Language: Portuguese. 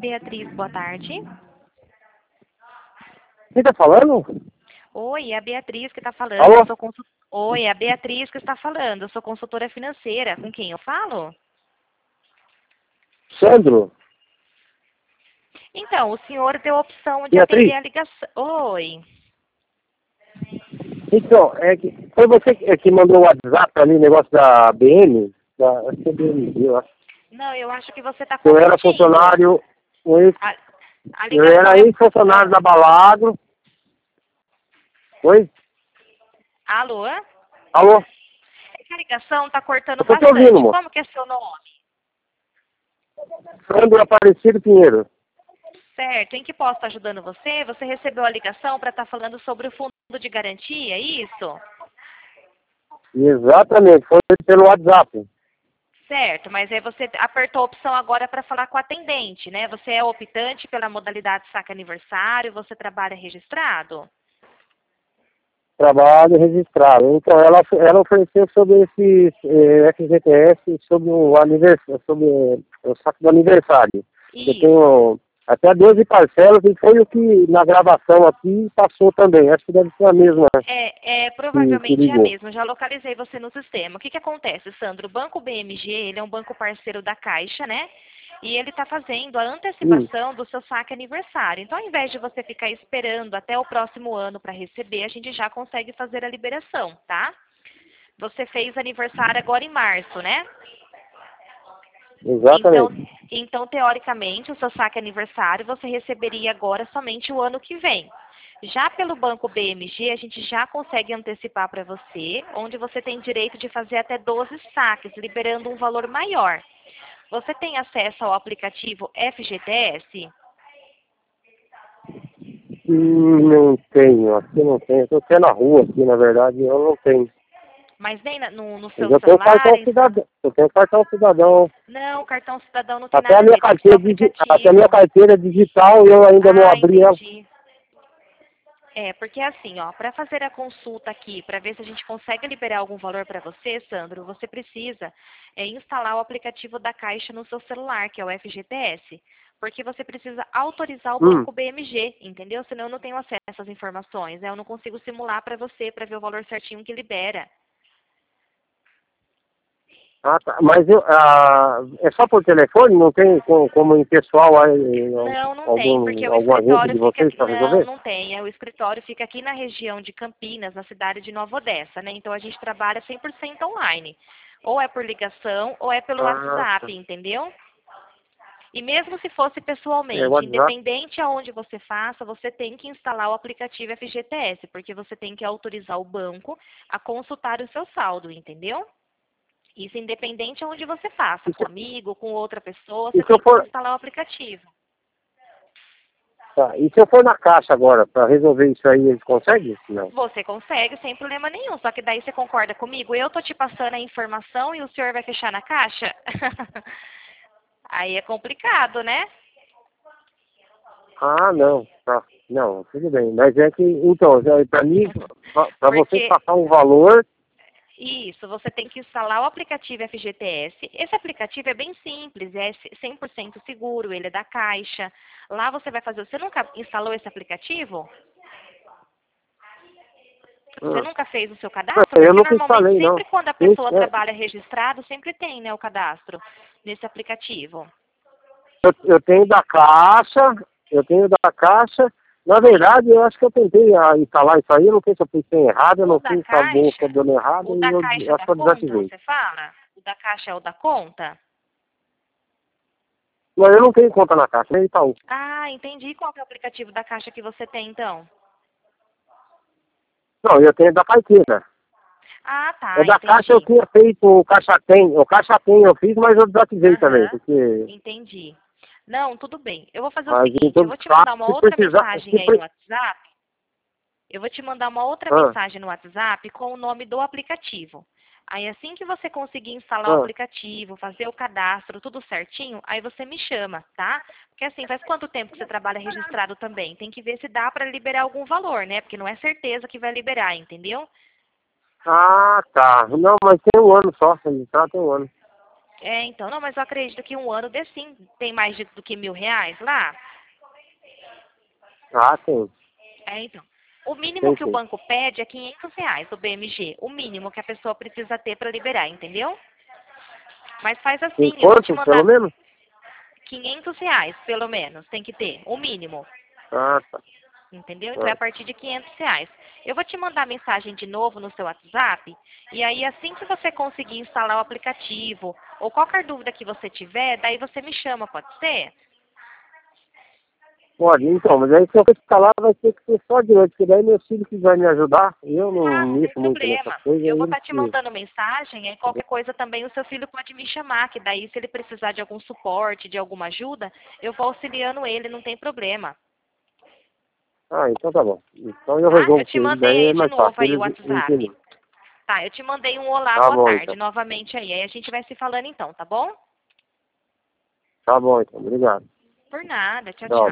Beatriz, boa tarde. Quem tá falando? Oi, é a Beatriz que está falando. Alô? Oi, é a Beatriz que está falando. Eu sou consultora financeira. Com quem eu falo? Sandro? Então, o senhor deu a opção de Beatriz? atender a ligação. Oi. Então, foi você que mandou o WhatsApp ali, negócio da BM? Acho que é BMG, eu acho. Não, eu acho que você está Eu era confundindo. funcionário, A eu ligação era ex-funcionário da Balagro. Oi? Alô? Alô? Essa ligação está cortando Eu tô te bastante. ouvindo, moço. Como que é seu nome? Sandro Aparecido Pinheiro. Certo. Em que posso estar ajudando você? Você recebeu a ligação para estar falando sobre o fundo de garantia, é isso? Exatamente, foi pelo WhatsApp. Certo, mas aí você apertou a opção agora para falar com a atendente, né? Você é optante pela modalidade saque aniversário, você trabalha registrado? Trabalho registrado. Então, ela ofereceu sobre esse FGTS, sobre o aniversário, sobre o saque do aniversário. Eu Isso. tenho até 12 parcelas e foi o que na gravação aqui passou também. Acho que deve ser a mesma que Provavelmente é a ligou. mesma. Já localizei você no sistema. O que acontece, Sandro? O Banco BMG, ele é um banco parceiro da Caixa, né? E ele está fazendo a antecipação do seu saque aniversário. Então, ao invés de você ficar esperando até o próximo ano para receber, a gente já consegue fazer a liberação, tá? Você fez aniversário agora em março, né? Exatamente. Então, teoricamente, o seu saque aniversário você receberia agora somente o ano que vem. Já pelo Banco BMG, a gente já consegue antecipar para você, onde você tem direito de fazer até 12 saques, liberando um valor maior. Você tem acesso ao aplicativo FGTS? Não tenho, aqui não tenho. Estou até na rua aqui, na verdade, eu não tenho. Mas nem no Mas seu eu tenho celular? cartão cidadão. Eu tenho cartão cidadão. Não, o cartão cidadão não tem Até nada a a minha ver, tem que ser o carteira, até a minha aplicativo. carteira digital eu ainda não Ah, abri ela. entendi. Porque assim, ó, para fazer a consulta aqui, para ver se a gente consegue liberar algum valor para você, Sandro, você precisa instalar o aplicativo da Caixa no seu celular, que é o FGTS, porque você precisa autorizar o Banco BMG, entendeu? Senão eu não tenho acesso às informações, né? Eu não consigo simular para você, para ver o valor certinho que libera. Ah, tá. Mas é só por telefone? Não tem como em pessoal aí, Não tem, porque o algum agente escritório de fica vocês aqui. para resolver? Não tem. O escritório fica aqui na região de Campinas, na cidade de Nova Odessa, né? Então a gente trabalha 100% online. Ou é por ligação, ou é pelo Ah, tá. WhatsApp, entendeu? E mesmo se fosse É pessoalmente, WhatsApp. independente aonde você faça, você tem que instalar o aplicativo FGTS, porque você tem que autorizar o banco a consultar o seu saldo, entendeu? Isso independente aonde você faça, com amigo, com outra pessoa, E você se eu tem que for, instalar o aplicativo. tá, e se eu for na caixa agora para resolver isso aí, eles conseguem? Não. Você consegue sem problema nenhum, só que daí você concorda comigo? Eu tô te passando a informação e o senhor vai fechar na caixa? Aí é complicado, né? Ah, não. Tá. Não, tudo bem. Mas é que, então, para mim, para você Porque passar um valor, isso, você tem que instalar o aplicativo FGTS. Esse aplicativo é bem simples, é 100% seguro, ele é da Caixa. Lá você vai fazer. Você nunca instalou esse aplicativo? Você nunca fez o seu cadastro? eu Porque nunca normalmente instalei, não. sempre quando a pessoa trabalha registrado, sempre tem, né, o cadastro nesse aplicativo. Eu tenho da caixa, eu tenho da caixa. Na verdade, eu acho que eu tentei instalar isso aí, eu não sei se eu pensei errado, eu O não da sei se a bolsa Caixa, dando errado o e da eu Caixa acho da que eu conta, desativei. você fala? O da Caixa é o da conta? Mas eu não tenho conta na caixa, nem Itaú. Ah, entendi. Qual que é o aplicativo da Caixa que você tem, então? Não, eu tenho da carteira. Ah, É tá, da caixa eu entendi. tinha feito o Caixa Tem. O Caixa Tem eu fiz, mas eu desativei também, Aham, porque... entendi. Não, tudo bem. Eu vou fazer o Mas em seguinte, eu todo vou te caso, mandar uma se outra precisar... mensagem aí no WhatsApp. Eu vou te mandar uma outra Ah, mensagem no WhatsApp com o nome do aplicativo. Aí assim que você conseguir instalar o ah. aplicativo, fazer o cadastro, tudo certinho, aí você me chama, tá? Porque assim, faz quanto tempo que você trabalha registrado também? Tem que ver se dá para liberar algum valor, né? Porque não é certeza que vai liberar, entendeu? Ah, tá. Não, mas tem um ano só, registrado tem um ano. Então, não, mas eu acredito que um ano dê sim. Tem mais do que R$ 1.000 lá? Ah, tem. Então. O mínimo Tem que o sim. banco pede é R$ 500 do BMG. O mínimo que a pessoa precisa ter para liberar, entendeu? Mas faz Tem assim, eu vou te quanto, pelo mandar menos? R$ 500, pelo menos, tem que ter, o mínimo. Ah, tá. Entendeu? Então é a Ah. partir de R$ 500. Eu vou te mandar mensagem de novo no seu WhatsApp. E aí, assim que você conseguir instalar o aplicativo, ou qualquer dúvida que você tiver, daí você me chama, pode ser? Pode, então, mas aí se eu ficar lá vai ter que ser só de noite, porque daí meu filho que vai me ajudar, e eu não Ah, não tem mexo muito nessas problema. coisas, Eu aí vou ele estar te que. mandando mensagem, aí qualquer coisa também o seu filho pode me chamar, que daí se ele precisar de algum suporte, de alguma ajuda, eu vou auxiliando ele, não tem problema. Ah, então tá bom. Então eu Tá? Eu resolvo te com ele, mandei daí aí é de mais novo fácil, aí o ele WhatsApp. entende. Tá, eu te mandei um olá, Tá boa bom, tarde então. novamente aí. Aí a gente vai se falando então, tá bom? Tá bom, então. Obrigado. Por nada. Tchau, tchau. Tchau.